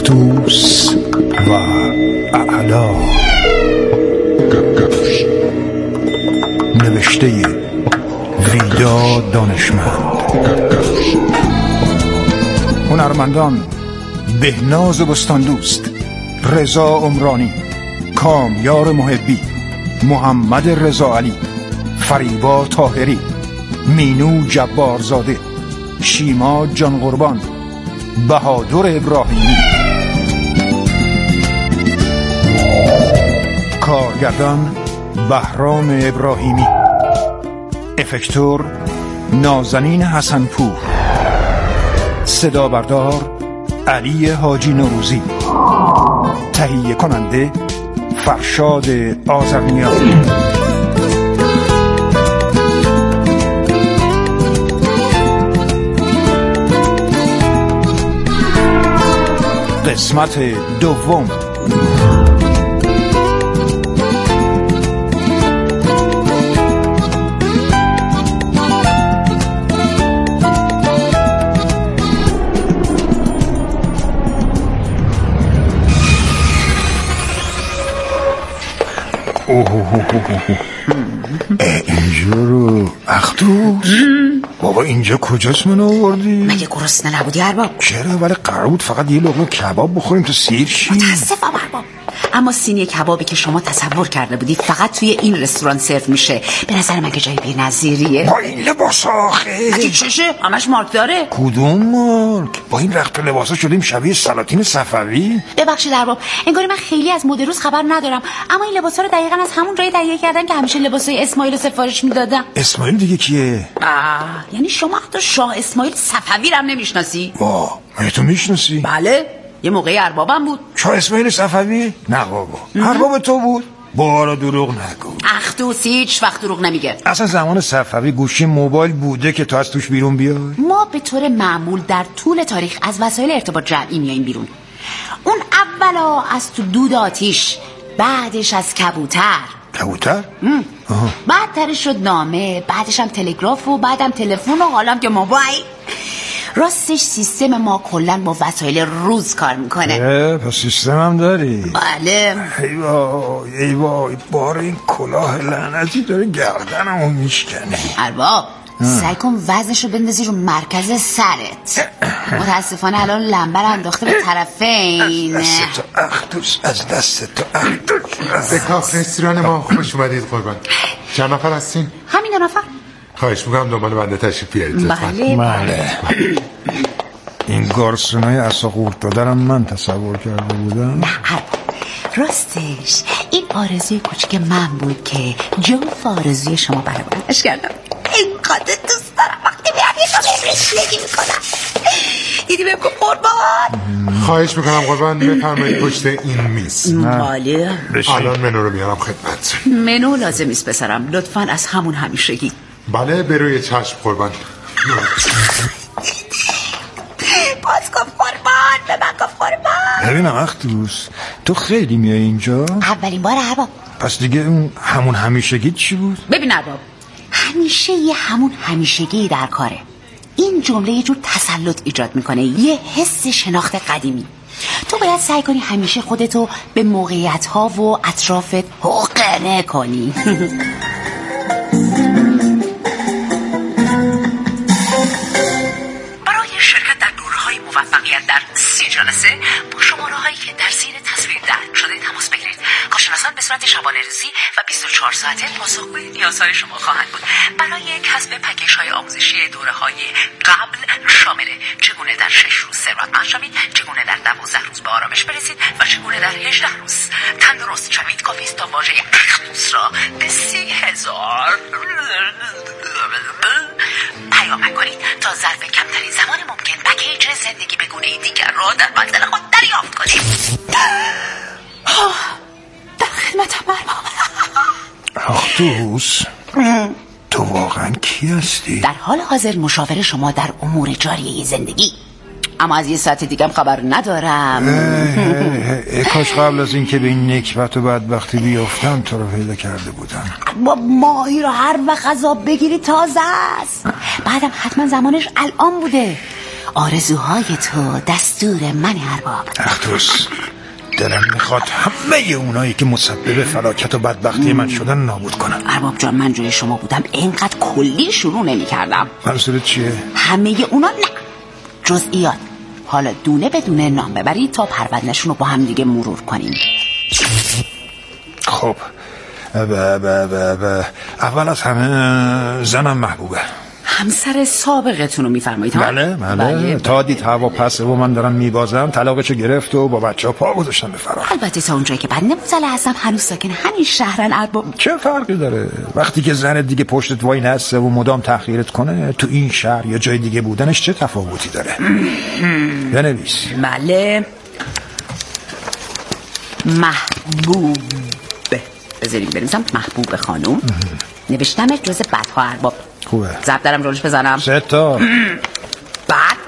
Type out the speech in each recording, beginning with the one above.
اختوس و اعلا. نوشته ویدا دانشمند. هنرمندان: بهناز بستاندوست، رضا عمرانی، کامیار محبی، محمد رضا علی، فریبا طاهری، مینو جبارزاده، شیما جان قربان، بهادر ابراهیمی. کارگردان بهرام ابراهیمی. افکتور نازنین حسنپور. صدا بردار علی حاجی نوروزی. تهیه کننده فرشاد آذرنیا. قسمت دوم. اینجا رو اختوس بابا، اینجا کجاست منو آوردی؟ مگه گرسنه نبودی ارباب؟ چرا؟ ولی قرار بود فقط یه لقمه کباب بخوریم تو سیر شی. متاسفم ارباب، اما سینی کبابی که شما تصور کرده بودی فقط توی این رستوران سرو میشه. به نظر من که جای بی‌نظیریه. با این لباس آخه مگه چشه؟ همش مارک داره. کدوم مارک؟ با این رخت لباسا شدیم شبیه سلاطین صفوی. ببخشید ارباب، انگاری من خیلی از مد روز خبر ندارم، اما این لباسا رو دقیقاً از همون جایی تهیه کردن که همیشه لباسای اسماعیل رو سفارش میدادم. اسماعیل دیگه کیه؟ یعنی شما حتی شاه اسماعیل صفوی رو هم نمیشناسی؟ مگه تو میشناسی؟ بله، یه موقعی اربابم بود. شاه اسماعیل صفوی؟ نه بابا، ارباب تو بود. بارا دروغ نگو. اختوس هیچ وقت دروغ نمیگه. اصلا زمان صفوی گوشی موبایل بوده که تو از توش بیرون بیای؟ ما به طور معمول در طول تاریخ از وسایل ارتباط جمعی میاییم بیرون. اون اولا از تو دود آتیش، بعدش از کبوتر. کبوتر؟ بعد ترش شد نامه، بعدش هم تلگراف و بعدم تلفن و حالا که موبایل. راستش سیستم ما کلن با وسایل روز کار میکنه. پس سیستم هم داری؟ بله. ای وای بار این کلاه لعنتی داره گردنمو میشکنه. ارباب سعی کن وزنشو بندازی رو مرکز سرت. متاسفانه الان لمبر انداخته به طرفین. از دست تو اختوس، از دست تو اختوس. به کاف رستوران ما خوش اومدید قربان. چند نفر هستین؟ همین 2 نفر. خواهش میکنم دنبال بنده تشریف بیارید. بله. این گارسونای عصا قورت دادرم من تصور کرده بودم. نه راستش این آرزوی کوچیک من بود که جوف آرزوی شما برآوردش کردم. اینقدر دوست دارم وقتی میرم یه جا رسیدگی میکنم. دیدی بهم گفت قربان. خواهش میکنم قربان بفرمایید پشت این میز. بله. الان منو رو میارم خدمت. منو لازم نیست پسرم، لطفاً از همون همیشگی. بله بروی چشم قربان. باز گفت قربان، به من گفت قربان. ببینم اختوس، تو خیلی میای اینجا؟ اولین بار ارباب. پس دیگه اون همون همیشگی چی بود؟ ببین ارباب، همیشه یه همون همیشگی در کاره. این جمله یه جور تسلط ایجاد میکنه، یه حس شناخت قدیمی. تو باید سعی کنی همیشه خودتو به موقعیت‌ها و اطرافت حقنه کنی. برای شرکت در دوره‌های موفقیت در 30 جلسه با شماره‌هایی که در زیر تصویر درج شده تماس بگیرید. کارشناسان به صورت شبانه‌روزی و 24 ساعته پاسخگوی نیازهای شما خواهند بود. برای کسب پکیج‌های آموزشی دوره‌های قبل شامل چگونه در 6 روز ثروتمند شوید، چگونه در 12 روز به آرامش برسید و چگونه در 18 روز تندرست شوید، کافی است تا واژه اختوس را به 30,000 پیام کنید تا ظرف کمترین زمان ممکن پکیج زندگی به گونه دیگر را در منزل خود دریافت کنید. در خدمتم ارباب. اختوس، تو واقعا کی هستی؟ در حال حاضر مشاور شما در امور جاری زندگی، اما از یه ساعت دیگم خبر ندارم. کاش قبل از این که به این نکبت و بدبختی بیافتم تو رو پیدا کرده بودم. با ماهی رو هر وقت غذا بگیری تازه است. بعدم حتما زمانش الان بوده. آرزوهای تو دستور من ارباب. اختص دلم میخواد همه اونایی که مسبب فلاکت و بدبختی من شدن نابود کنم. ارباب جان من جوی شما بودم اینقدر کلی شروع نمی کردم. منظورت چیه؟ همه اونا نه، جزئیات. حالا دونه به دونه نام ببرید تا پروندهشون رو با هم دیگه مرور کنیم. خب اول از همه زنم محبوبه. همسر سابقتون رو میفرمایید؟ بله. تا دید هوا پسه و من دارم میبازم طلاقشو گرفت و با بچه ها پا گذاشتن به فرار. البته تا اونجایی که بنده مطلع هستم هنوز ساکن همین شهرن ارباب. چه فرقی داره وقتی که زن دیگه پشتت وای نسته و مدام تحقیرت کنه؟ تو این شهر یا جای دیگه بودنش چه تفاوتی داره؟ بنویس. بله محبوب، بذاریم بنویسم محبوب خانوم. نوشتمش جز بدها ارباب. خوبه. ضرب دارم رولش بزنم. 3 تا. بعد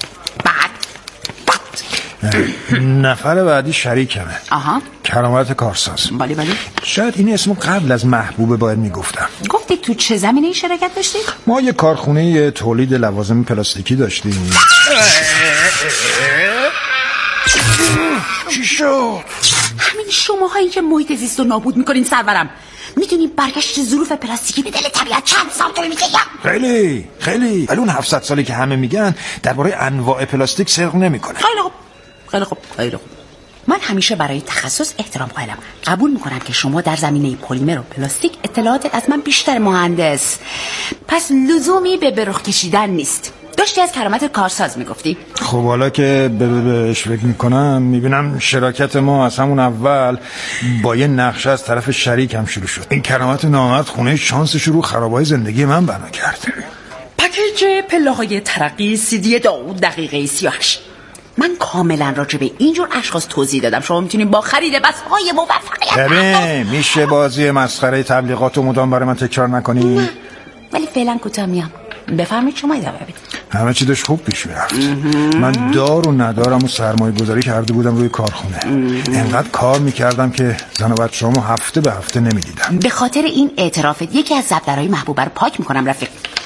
نفر بعدی شریکمه. آها. کرامت کارساز. بله. شاید این اسمو قبل از محبوبه باید میگفتم. گفتی تو چه زمینه‌ای شرکت داشتی؟ ما یه کارخونه تولید لوازم پلاستیکی داشتیم. چی شد؟ همین شماهایی که محیط زیست رو نابود میکنین سرورم. میدونی برگشت ظروف پلاستیکی به دل طبیعت چند سال طول میکشه؟ خیلی. ولی اون 700 سالی که همه میگن درباره انواع پلاستیک صدق نمیکنه. خیلی خوب. من همیشه برای تخصص احترام قائلم. قبول میکنم که شما در زمینه پلیمر و پلاستیک اطلاعاتت از من بیشتر مهندس، پس لزومی به برخ کشیدن نیست. داشتی از کرامت کارساز میگفتی؟ خب حالا که بهش فکر میکنم میبینم شراکت ما از همون اول با یه نقشه از طرف شریکم شروع شد. این کرامت نامرد خونه شانسش رو خرابای زندگی من بنا کرد. پکیج پله‌های ترقی CD داود دقیقه 38. من کاملا راجع به اینجور اشخاص توضیح دادم. شما میتونید با خرید بس‌های موفقیت ببین میشه بازی مسخره تبلیغات و مدام برای من تکرار نکنی؟ نه. ولی فعلا کوتاه میام. بفرمایید شما ادامه بدید. همه چی داشت خوب پیش میرفت. من دار و ندارم و سرمایه گذاری کرده بودم روی کارخونه. انقدر کار میکردم که زن و بچه‌هامو هفته به هفته نمیدیدم. به خاطر این اعترافت یکی از زبدرهای محبوبه رو پاک میکنم رفیق.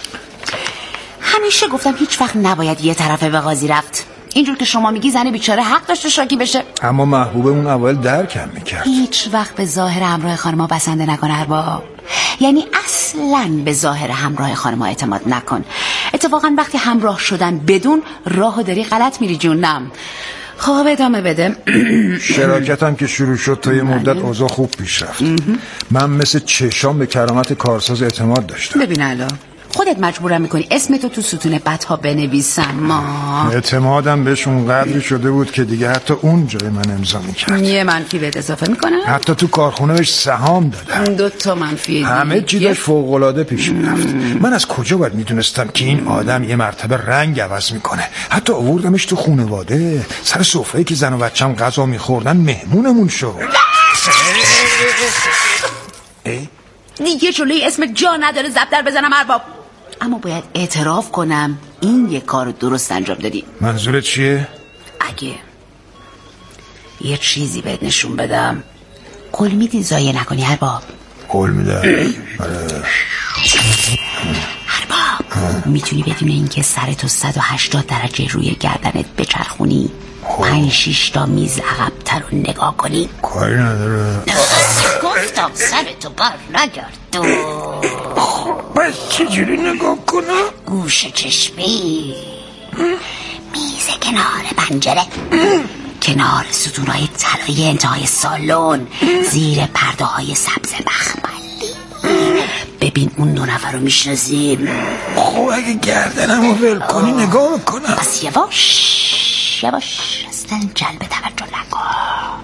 همیشه گفتم هیچ وقت نباید یه طرفه به قاضی رفت. اینجور که شما میگی زن بیچاره حق داشته شاکی بشه. اما محبوبه اون اول درکم میکرد. هیچ وقت به ظاهر همراه خانما بسنده نکن ارباب. یعنی اصلاً به ظاهر همراه خانما اعتماد نکن. اتفاقا وقتی همراه شدن بدون راهو داری غلط میری جونم. خب ادامه بده. شراکتم که شروع شد تا یه مدت اوضاع خوب پیش رفت. من مثل چشام به کرامت کارساز اعتماد داشتم. ببین الان خودت مجبورم میکنی اسمتو تو ستون بدها بنویسم. ما اعتمادم بهش اونقدری شده بود که دیگه حتی اون جای من امضا میکرد. یه منفی بهت اضافه میکنم. حتی تو کارخونه بهش سهام دادم. 2 تا منفی. همه چی داشت فوق‌العاده پیش میرفت. من از کجا باید میدونستم که این آدم یه مرتبه رنگ عوض میکنه؟ حتی آوردمش تو خانواده، سر سفره‌ای که زن و بچه‌م غذا میخوردن مهمونمون شد. دیگه جلوی اسم جا نداره زبدر بزنم ارباب. اما باید اعتراف کنم این یه کار درست انجام دادی. منظورت چیه؟ اگه یه چیزی بهت نشون بدم قول میدی ضایع نکنی ارباب؟ قول میدم. ارباب میتونی بدون اینکه سرتو 180 درجه روی گردنت بچرخونی 5-6 تا میز عقب‌تر رو نگاه کنی؟ کاری نداره. گفتم سرتو بر نگرد. پس چجوری نگاه کنم؟ گوش چشمی، میز کنار پنجره، کنار ستونهای طلایی انتهای سالن، زیر پرده های سبز مخملی. ببین اون 2 نفر رو میشناسیم. خب اگه گردنمو ول کنی نگاه میکنم. پس یواش اصلا جلب توجه نکن.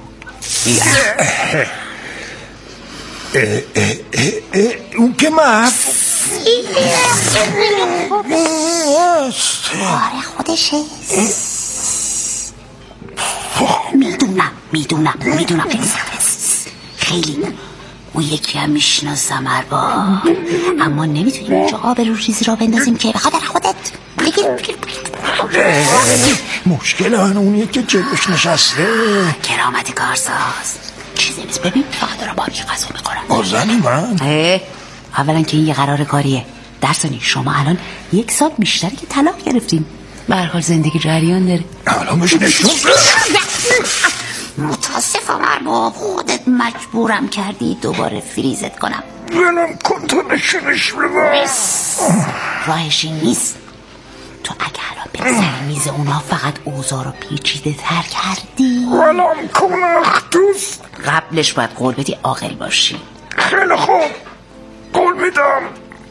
اون که محبوب آره خودشه. میدونم خیلی اون یکی هم میشناسم ارباب، اما نمیتونیم اونجا آبرو ریزی را بندازیم که بخاطر خودت. بگیر مشکل اونیه که جلوش نشسته. کرامت کارساز چیزی نیست. ببین فقط دارم با یه غذا میخورم. با زنی من؟ اولا که این یه قرار کاریه، در ثانی شما الان 1 سال بیشتری که طلاق گرفتین. به هر حال زندگی جریان داره. الان بهش نشون متاسفم ارباب، خودت مجبورم کردی دوباره فریزت کنم. بلم کن تو نشونش ببر. راهشی نیست. تو اگه الان به سر میز اونا فقط اوضاع رو پیچیده تر کردی. بلم کن اخدوس. قبلش باید قول بدی عاقل باشی. خیلی خوب، قول میدم.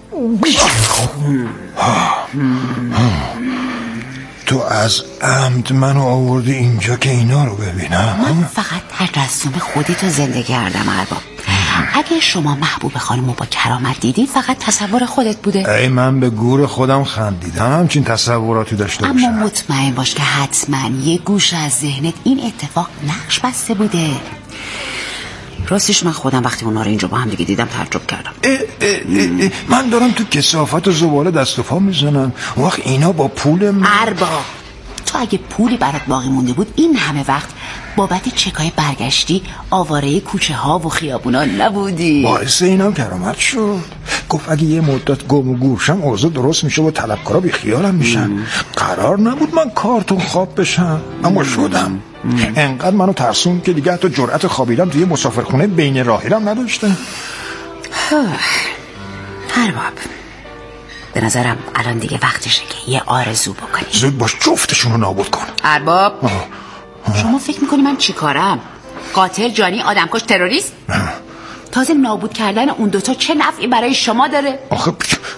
تو از عمد منو آوردی اینجا که اینا رو ببینم؟ من فقط تجسم خودی تو زنده کردم ارباب. اگه شما محبوب خانمو با کرامت دیدی فقط تصور خودت بوده. ای من به گور خودم خندیدم همچین تصوراتی داشته باشم. اما مطمئن باش که حتما یه گوش از ذهنت این اتفاق نقش بسته بوده. راستش من خودم وقتی اونا رو اینجا با هم دیگه دیدم تعجب کردم. من دارم تو کثافت و زباله دست و پا میزنم، وقت اینا با پول ارباب، تو اگه پولی برات باقی مونده بود این همه وقت بابت چکای برگشتی آواره کوچه ها و خیابونا نبودی. باعث اینم کرامت شد. گفت اگه یه مدت گم و گورشم اوضاع درست میشه و طلبکارا بی خیالم میشن. قرار نبود من کارتون خواب بشم، اما شدم. انقدر منو ترسون که دیگه حتی جرأت خوابیدم توی مسافرخونه بین راهیرم نداشتم. ارباب، به نظرم الان دیگه وقتشه که یه آرزو بکنی. زود باش جفتشون رو نابود کن. ارباب، شما فکر میکنی من چی کارم؟ قاتل، جانی، آدمکش، تروریست؟ تازه نابود کردن اون دوتا چه نفعی برای شما داره؟ آخه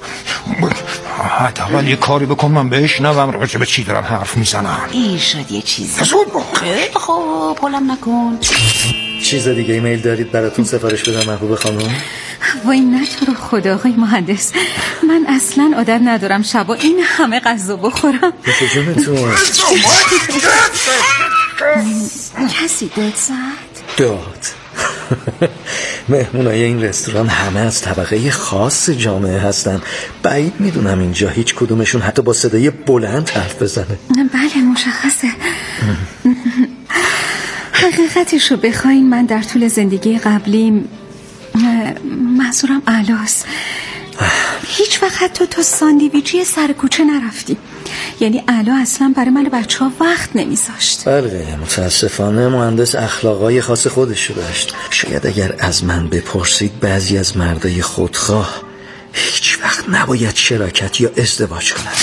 حداقل یه کاری بکن من بشنوم راجع به چی دارن حرف میزنن. این شد یه چیزی. زود باش. خب پولم نکن. چیز دیگه ایمیل دارید براتون سفارش بدم محبوب خانم؟ وای نه تو رو خدا آقای مهندس، من اصلا عادت ندارم شبا این همه غذا بخورم. جونتون کسی داد زد؟ داد. مهمونای این رستوران همه از طبقه خاص جامعه هستن. بعید میدونم اینجا هیچ کدومشون حتی با صدای بلند حرف بزنه. بله مشخصه. حقیقتش رو بخواین من در طول زندگی قبلیم، منظورم علاس، هیچ وقت حتی تا ساندویچی سر کوچه نرفتیم. یعنی علا اصلا برای من بچه ها وقت نمیذاشت. بله متاسفانه مهندس اخلاقای خاص خودش رو داشت. شاید اگر از من بپرسید بعضی از مردای خودخواه هیچ وقت نباید شراکت یا ازدواج کنند.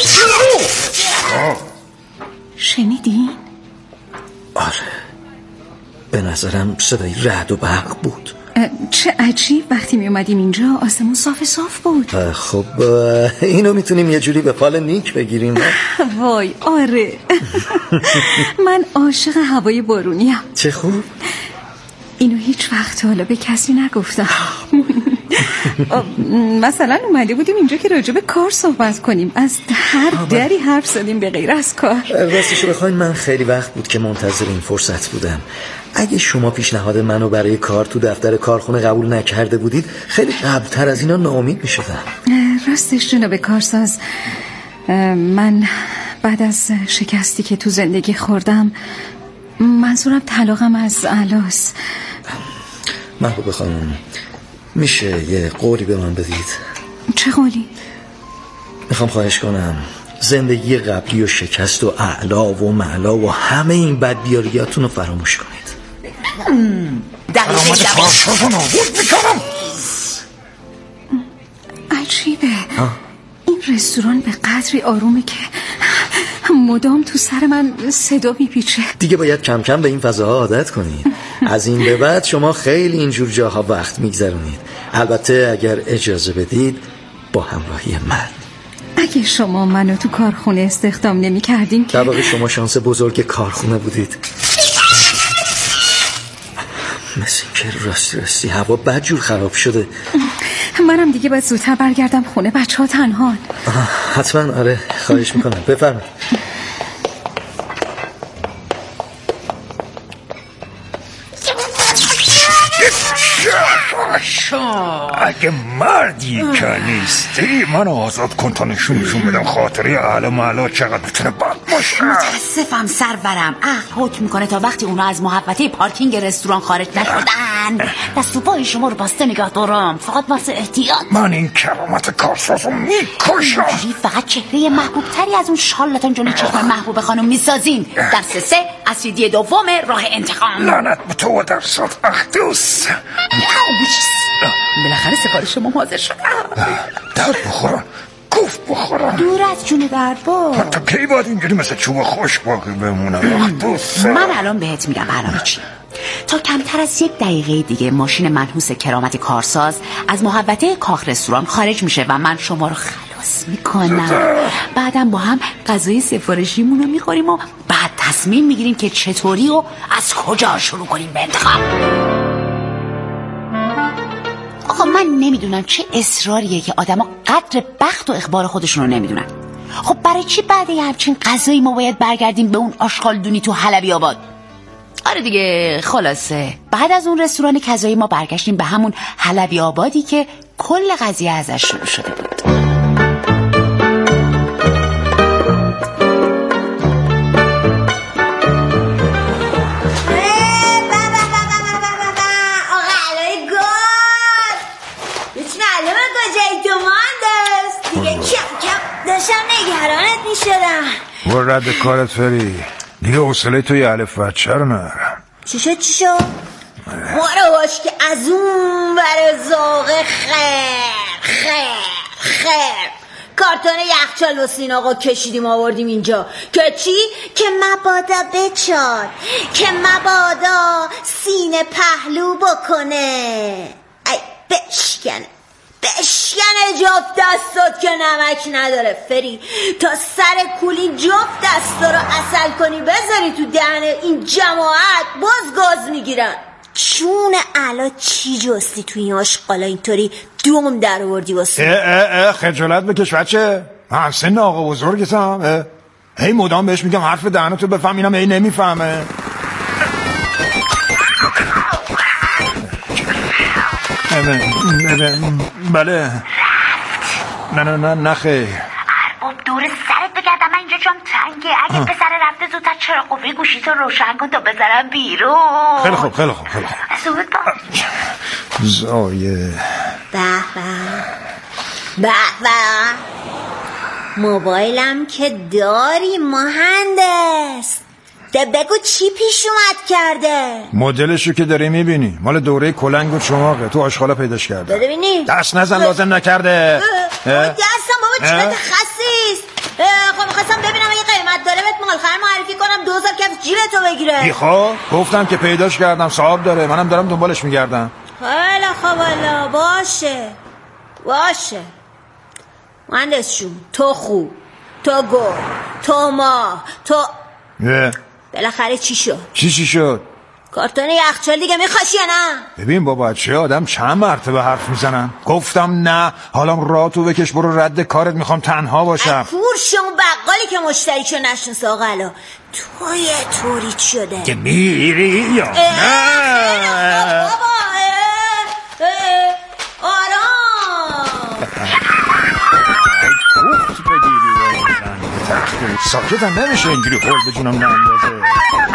شنیدین؟ آره، به نظرم صدای رعد و برق بود. چه عجیب، وقتی می اومدیم اینجا آسمون صاف صاف بود. خب اینو میتونیم یه جوری به فال نیک بگیریم. وای آره. من عاشق هوای بارونیم. چه خوب. اینو هیچ وقت حالا به کسی نگفتم. مثلا اومده بودیم اینجا که راجع به کار صحبت کنیم، از هر دری حرف زدیم به غیر از کار. راستشو بخواین من خیلی وقت بود که منتظر این فرصت بودم. اگه شما پیشنهاد منو برای کار تو دفتر کارخونه قبول نکرده بودید خیلی قبلتر از اینا ناامید میشدم. راستش جناب کارساز، من بعد از شکستی که تو زندگی خوردم، منظورم طلاقم از علاس. محبوب خانم میشه یه قولی به من بدید؟ چه قولی؟ میخوام خواهش کنم زندگی قبلی و شکست و اعلا و معلا و همه این بدبیاریاتون رو فراموش کنید. عجیبه این رستوران به قدری آرومه که مدام تو سر من صدا میپیچه. دیگه باید کم کم به این فضاها عادت کنید. از این به بعد شما خیلی اینجور جاها وقت میگذرونید، البته اگر اجازه بدید با همراهی من. اگه شما منو تو کارخونه استخدام نمی کردین که... در واقع شما شانس بزرگ کارخونه بودید. مثل که راستی هوا بدجور خراب شده. منم دیگه باید زودتر برگردم خونه، بچه ها تنهان. حتما آره، خواهش میکنم بفرمایید. اگه مردی که نیستی من آزاد کن تا نشون بدم خاطره اعلی معلا چقدر میتونه بد باشه. متاسفم سرورم، عقل حکم میکنه تا وقتی اونا از محوطه پارکینگ رستوران خارج نشدن دست و پای شما رو بسته نگاه دارم، فقط واسه احتیاط. من این کرامت کارسازو میکشم. اینجوری فقط چهره محبوب تری از اون شالاتان جلوی چشم محبوب خانم میسازین. درس 3 اسیدی دوم راه انتقام. لعنت به تو و درسات اخدوس. بالاخره سفارش شما حاضر شد. درد بخورم، کوف بخورم. دور از جون دربار. حتی کی باید اینجوری مثل چوب خوش باقی بمونم اخدوس؟ من الان بهت میگم برنامه چی. تا کمتر از 1 دقیقه دیگه ماشین منحوس کرامت کارساز از محوطه کاخ رستوران خارج میشه و من شما رو خلاص میکنم. بعدم با هم غذای سفارشیمون رو میخوریم و بعد تصمیم میگیریم که چطوری و از کجا شروع کنیم به انتخاب. آقا من نمیدونم چه اصراریه که آدما قدر بخت و اخبار خودشون رو نمیدونن. خب برای چی بعد یه همچین غذایی ما باید برگردیم به اون آشغالدونی تو حلبی آباد؟ آره دیگه، خلاصه بعد از اون رستوران کذایی ما برگشتیم به همون حلبی آبادی که کل قضیه ازش شروع شده بود. و رد کارت فری دیگه حوصله توی الف بچه رو ندارم. چی شد؟ مارو باش که از اون بر زاغه خیر کارتون یخچال واسین آقا کشیدیم آوردیم اینجا که چی؟ که مبادا بچار، که مبادا سینه پهلو بکنه. ای بشکنه جفت دستات که نمک نداره فری. تا سر کولی جفت دستا رو عسل کنی بذاری تو دهن این جماعت باز گاز میگیرن. چون علا چی جستی تو این آشقالا اینطوری دوم در آوردی واسه؟ خجالت بکش بچه، من سن آقا بزرگتم. هی مدام بهش میگم حرف دهنتو بفهم، اینم هی نمیفهمه. بله. نه خیر. ارباب دور سرت بگردم، من اینجا جام تنگه. اگه پسر رفته زودتر چرا قوه گوشیتو روشن کن تا بذارم بیرون. خیلی خوب زود با زایه. به موبایلم که داری مهندس، ده بگو چی پیش اومد کرده؟ مدلشو که داری میبینی، مال دوره کلنگ و چماقه، تو آشغالا پیداش کرده. ببینی دست نزن، لازم نکرده. دستم بابا چی خسیست. خب میخواستم ببینم اگه قیمت داره بهت مالخر معرفی کنم 2000 کف جیبتو بگیره. خب گفتم که پیداش کردم، صاحب داره، منم دارم دنبالش میگردم. خیلی خوب، والا باشه مهندس جون، تو خوب، تو گل، تو ماه، تو بالاخره چی شد؟ کارتون یخچال دیگه میخواشی یا نه؟ ببین بابا، چه آدم چند مرتبه حرف میزنن. گفتم نه، حالا راه تو بکش برو، رد کارت، میخوام تنها باشم. کورش اون بقالی که مشتریشو نشناسه آقا علا، تو یه طوری شده که میری یا نه؟ بابا آرام ساکتم نمیشه اینجوری خورد بجونم ناندازه.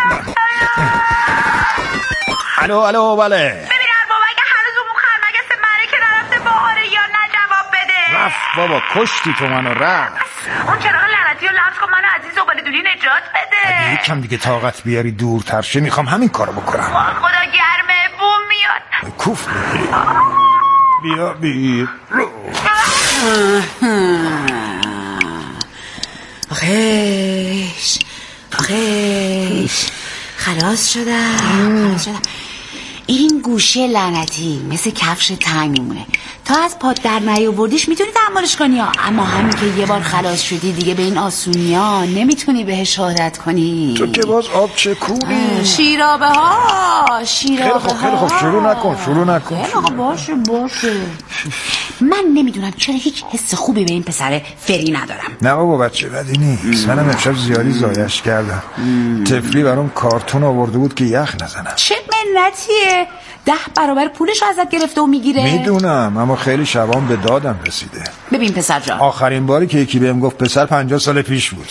الو بله. ببین ارباب، اگه هنوز اون خرمگس مرکه نرفته باهاره یا نه جواب بده. رفت بابا، کشتی تو منو. رفت اون چراغ لعنتی رو لمس کن، منو از این زباله‌دونی نجات بده. اگه یکم دیگه طاقت بیاری دورتر شه میخوام همین کارو بکنم. خدا گرمه، بوم میاد. کوف بیا آخیش خلاص شدم. این گوشه لعنتی مثل کفش تنگ میمونه، تا از پات در نیاوردیش میتونی تعمالش کنی اما همین که یه بار خلاص شدی دیگه به این آسونی ها نمیتونی بهش عادت کنی. تو که باز آب چکونی. شیرابه ها خیلی خوب شروع نکن. باشه من نمیدونم چرا هیچ حس خوبی به این پسر فری ندارم. نه بابا بچه بدی نیست. منم امشب زیادی زایش کردم. طفلی برام کارتون آورده بود که یخ نزنم. چه منتیه؟ 10 برابر پولش ازت گرفته و میگیره. میدونم اما خیلی شبان به دادم رسیده. ببین پسر جان، آخرین باری که یکی بهم گفت پسر 50 سال پیش بود.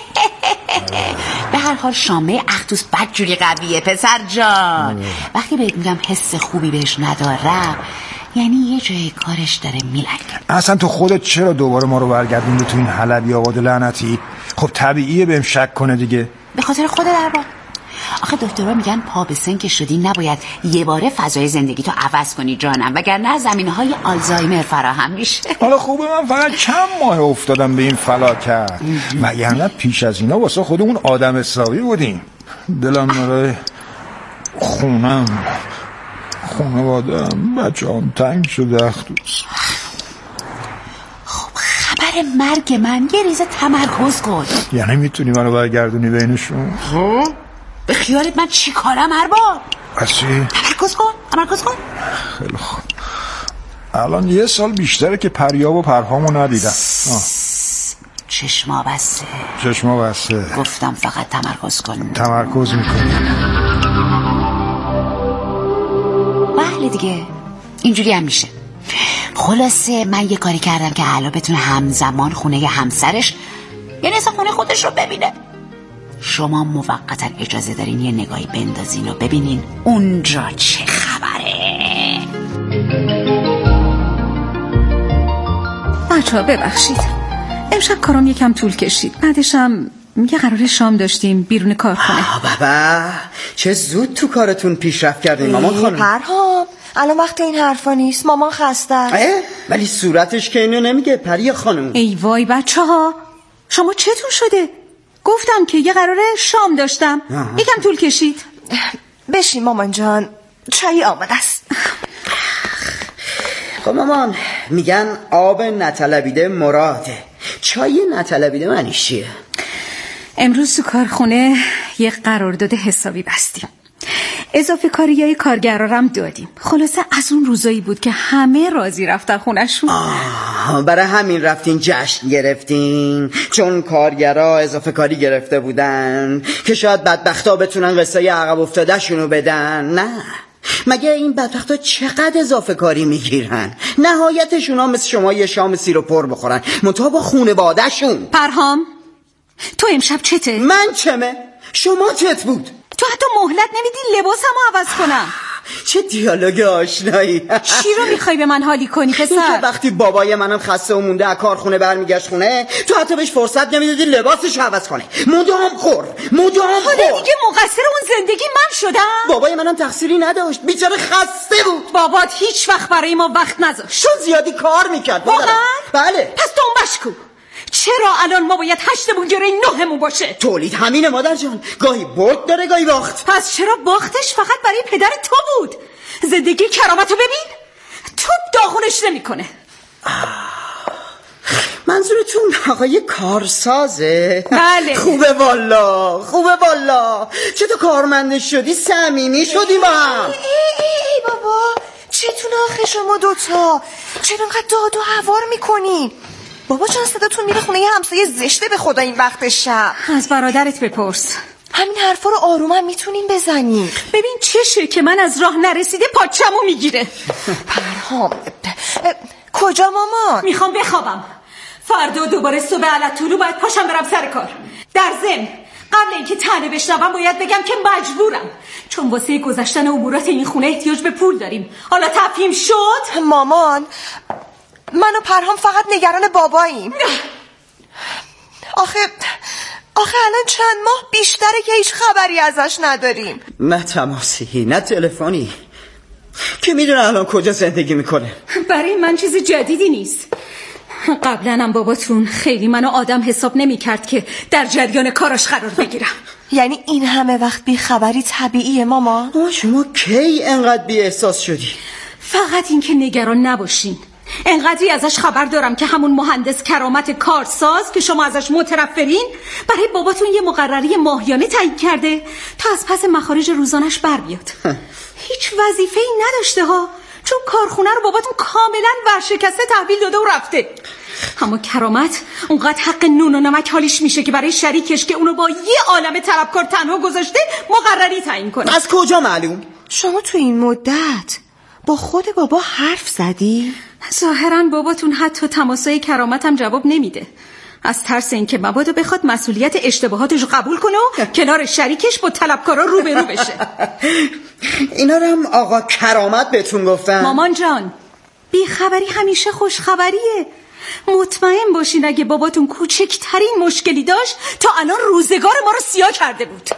به هر حال شامه اختوس بدجوری قویه پسر جان. وقتی بهت میگم حس خوبی بهش ندارم یعنی یه جای کارش داره میلنگه. اصلا تو خودت چرا دوباره ما رو برگردوندی تو این حلبی آباد لعنتی؟ خب طبیعیه بهم شک کنه دیگه. به خاطر خود دربار. آخه دکترها میگن پا به سن که شدی نباید یه باره فضای زندگی تو عوض کنی جانم، وگرنه زمینه‌های آلزایمر فراهم میشه. حالا خوبه من فقط چند ماه افتادم به این فلاکت، وگرنه پیش از اینا واسه خودمون آدم حسابی بودیم. دلم برای خونم، خانواده‌ام، بچه‌ام تنگ شده اختوس. خب خبر مرگ من یه ریزه تمرکز کن. یعنی میتونی منو برگردونی بینشون؟ به خیالت من چی کارم ارباب؟ اصی؟ تمرکز کن. خیلی خوب. الان 1 سال بیشتره که پریاب و پرهامو ندیدم. چشما بسته. گفتم فقط تمرکز کن. تمرکز میکنی. بله دیگه اینجوری هم میشه. خلاصه من یه کاری کردم که علا بتونه همزمان خونه همسرش یعنی اصلا خونه خودش رو ببینه. شما موقتا اجازه دارین یه نگاهی بندازین و ببینین اونجا چه خبره. بچه‌ها ببخشید امشب کارم یکم طول کشید. بعدشم یه قرار شام داشتیم بیرون کارخونه. بابا چه زود تو کارتون پیشرفت کردین مامان خانم. پرهام الان وقت این حرفا نیست، مامان خسته است. ولی صورتش که اینو نمیگه پری خانم. ای وای بچه‌ها شما چتون شده؟ گفتم که یه قراره شام داشتم. یکم طول کشید. بشین مامان جان، چای آماده است. خب مامان میگن آب نطلبیده مراده، چای نطلبیده معنیش چیه؟ امروز تو کارخونه یه قرارداد حسابی بستیم، اضافه کاریای کارگرارم دادیم. خلاصه از اون روزایی بود که همه راضی رفتن خونه‌شون. برای همین رفتین جشن گرفتین چون کارگرا اضافه کاری گرفته بودن که شاید بدبختا بتونن قصه عقب افتاده شونو بدن. نه مگه این بدبختا چقدر اضافه کاری میگیرن؟ نهایتشون ها مثل شما یه شام سیر و پر بخورن منتها با خونواده‌شون. پرهام تو امشب چته؟ من چمه؟ شما چت بود؟ تو حتی مهلت نمیدی لباسمو عوض کنم. چه دیالوگ آشنایی. چی رو میخوای به من حالی کنی پسر؟ این که وقتی بابای منم خسته و مونده از کارخونه برمیگشت خونه تو حتی بهش فرصت نمیدادی لباسشو عوض کنه. مدام خور. حالا دیگه مقصر اون زندگی من شدم؟ بابای منم تقصیری نداشت، بیچاره خسته بود. بابات هیچ وقت برای ما وقت نذاشت چون زیادی کار میکرد. واقعا؟ بله. پس دنبش کو. چرا الان ما باید 8مون جره 9مون باشه؟ تولید همینه مادر جان، گاهی برد داره گاهی باخت. پس چرا باختش فقط برای پدر تو بود؟ زندگی کرامتو ببین، توپ داغونش نمیکنه. منظورتون آقای کارسازه؟ بله. خوبه والا چطور کارمنده شدی، صمیمی شدی با هم. ای بابا چتون آخه شما دوتا چرا انقدر داد و هوار میکنی؟ بابا چون صداتون میره خونه یه همسایه زشته به خدا این وقت شب. از برادرت بپرس. همین حرفا رو آروم هم میتونیم بزنیم. ببین چشه که من از راه نرسیده پاچمو میگیره. پرهام کجا مامان؟ میخوام بخوابم. فردا دوباره صبح علتولو باید پاشم برم سر کار. در ضمن قبل اینکه طعنه بشنوم باید بگم که مجبورم، چون واسه گذشتن امورات این خونه احتیاج به پول داریم. حالا تفهیم شد؟ مامان من و پرهام فقط نگران باباییم. آخه الان چند ماه بیشتره که هیچ خبری ازش نداریم. نه تماسی نه تلفنی، که میدونه الان کجا زندگی میکنه. برای من چیز جدیدی نیست. قبلا هم باباتون خیلی منو آدم حساب نمی کرد که در جریان کاراش قرار بگیرم. یعنی این همه وقت بی خبری طبیعیه ماما؟ شما کی انقدر بی احساس شدی؟ فقط این که نگران نباشین. انقدری ازش خبر دارم که همون مهندس کرامت کارساز که شما ازش مترفرین برای باباتون یه مقرری ماهیانه تعیین کرده تا از پس مخارج روزانش بر بیاد. هیچ وظیفه‌ای نداشته ها، چون کارخونه رو باباتون کاملا ورشکسته تحویل داده و رفته. اما کرامت اونقدر حق نون و نمک حالیش میشه که برای شریکش که اونو با یه عالم طلبکار تنها گذاشته مقرری تعیین کنه. از کجا معلوم؟ شما تو این مدت با خود بابا حرف زدی؟ ظاهراً باباتون حتی تماسای کرامت هم جواب نمیده، از ترس اینکه مبادا بخواد مسئولیت اشتباهاتش رو قبول کنه و کنار شریکش با طلبکارا روبرو بشه. اینا رو هم آقا کرامت بهتون گفتن؟ مامان جان، بیخبری همیشه خوشخبریه. مطمئن باشین اگه باباتون کوچکترین مشکلی داشت تا الان روزگار ما رو سیاه کرده بود.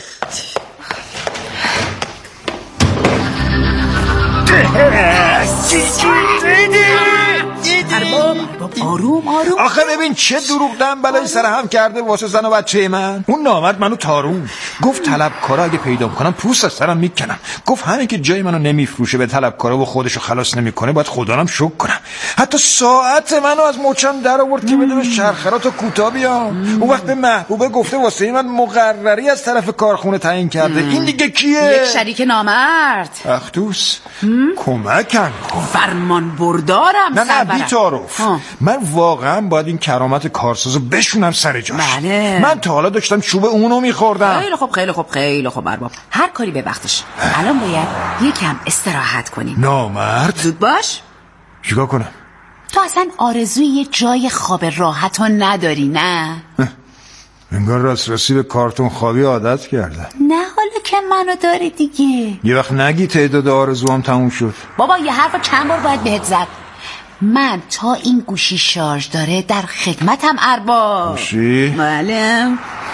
آروم آروم. آخه ببین چه دروغ دم بلای سر هم کرده واسه زن و بچه من. اون نامرد منو تارون، گفت طلبکارا اگه پیدا کنم پوست از سرم میکنم. گفت همین که جای منو نمیفروشه به طلبکارا و خودشو خلاص نمیکنه باید خودانم شک کنم. حتی ساعت منو از مچم در آورد که بده به شرخرات و کوتا بیام. اون وقت به محبوبه گفته واسه من مقرری از طرف کارخونه تعیین کرده. این دیگه کیه؟ یک شریک نامرد. اخدوس کمکم کن. فرمان بردارم. نه بی‌تعارف. من واقعا باید این کرامت کارسازو بشونم سر جاش. بله. من تا حالا داشتم چوب اونو میخوردم. خیلی خوب ارباب، هر کاری به وقتش. الان باید یکم استراحت کنیم. نامرد زود باش. چیکار کنم؟ تو اصلا آرزوی یه جای خواب راحت ها نداری نه؟ انگار راستی به کارتون خوابی عادت کرده. نه حالا که منو داری دیگه. یه وقت نگی تعداد آرزوام تموم شد. بابا یه حرف چند بار باید بهت زد. من تا این گوشی شارژ داره در خدمتم ارباب. گوشی؟ بله.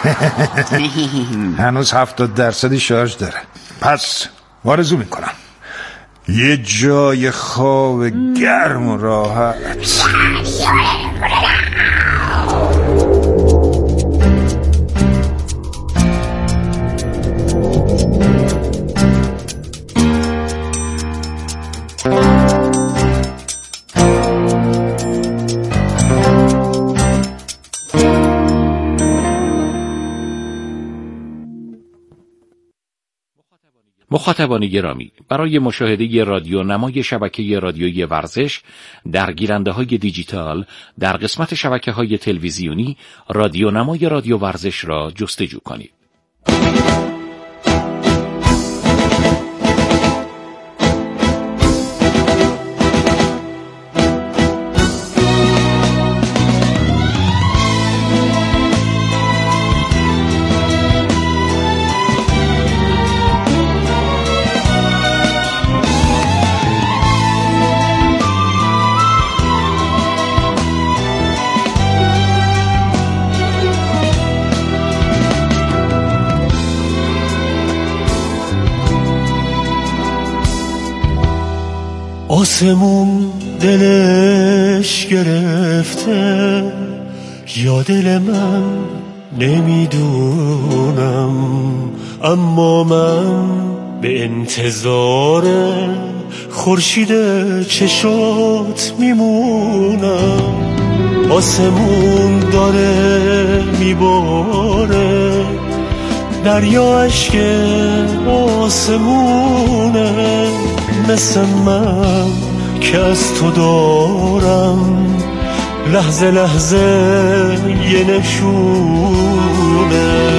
هنوز 70% شارژ داره. پس آرزو میکنم یه جای خواب گرم و راحت. مخاطبان گرامی، برای مشاهده رادیو نمای شبکه رادیویی ورزش در گیرنده‌های دیجیتال در قسمت شبکه‌های تلویزیونی رادیو نمای رادیو ورزش را جستجو کنید. آسمون دلش گرفته یا دل من نمیدونم، اما من به انتظار خورشید چشات میمونم. آسمون داره میباره، دریا اشک آسمونه، مثل من که از تو دارم لحظه لحظه یه نشونه.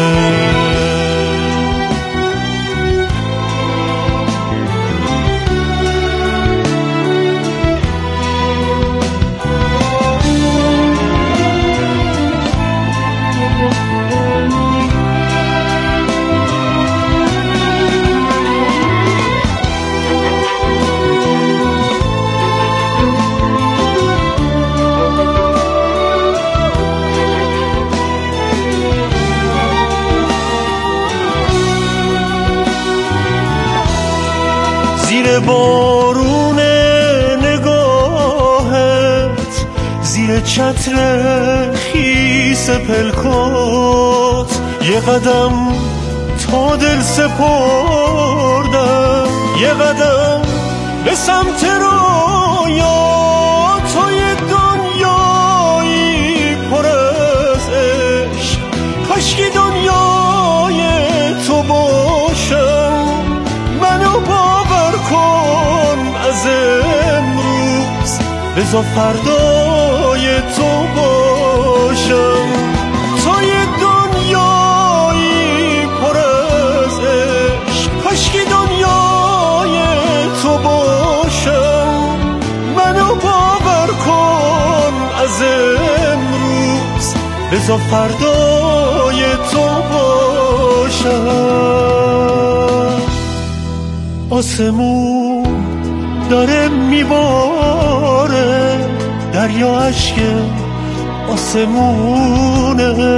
زیر بارون نگاهت، زیر چتر خیس پلکات، یه قدم تا دل سپردم، یه قدم به سمت رویا، تو یه دنیایی پر از عشق، کاشکی دنیای تو باشم، منو باور کن بذار فردای تو باشم، تا یه دنیایی پر از عشق، کاشکی دنیای تو باشم. منو باور کن از امروز بذار فردای تو باشم. آسمون داره میباره، دریا اشک آسمونه.